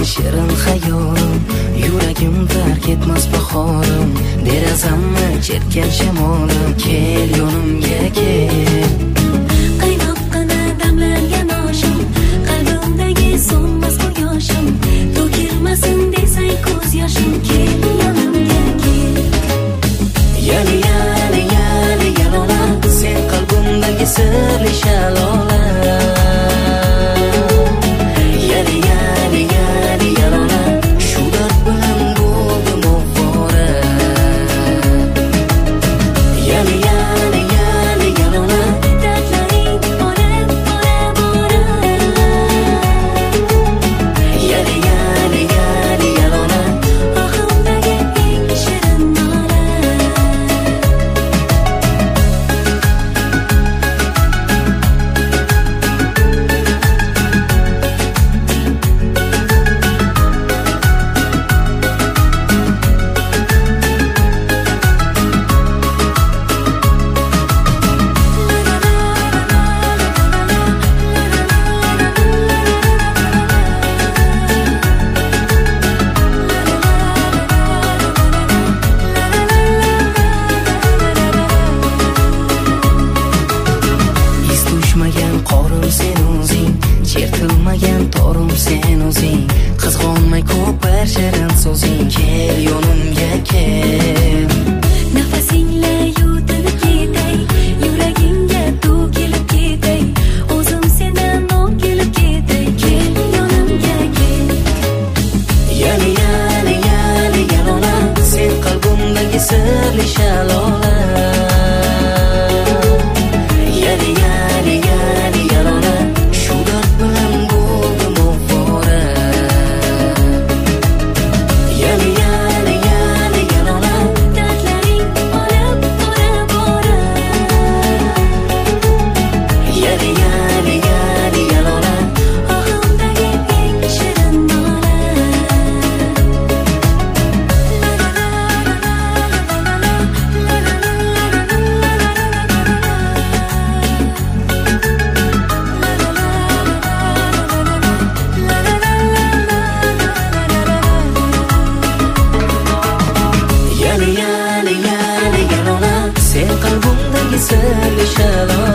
shirin xayolim, yuragim tark etmas bahorim, derazamni chertgan shamolim, kel yonimga kel. Qaynoqqina damlangan oshim, qalbimdagi so'nmas quyoshim, to'kilmasin desang ko'z yoshim, kel yonimga kel. Yali yali yali yalola, sen qalbimdagi sirli shalola. Yali yali yali yalola, shu dard bilan bo'ldim ovora. Yali yali yali yalola, Dardlaring olib bora. yali yali yali yalola. Ohimdagi eng shirin nola. Iz tushmagan qorim sen o'zing, chertilmagan torim sen o'zing, qizg'onmay ko'par shirin so'zing, kel yonimga kel. Nafasingla yutinib ketay, yuragingga to'kilib ketay, o'zim sendan o'kilib ketay, kel yonimga kel. Yali yali yali yalola, sen qalbimdagi sirli shalola. Yali yali yali yalola, shu dard bilan bo'ldim ovora. Yali yali yali yalola, Dardlaring olib bora. yali yali yali yalola. Ohimdagi eng shirin nola. Yali yali yali yalola, sen qalbimdagi sirli shalola.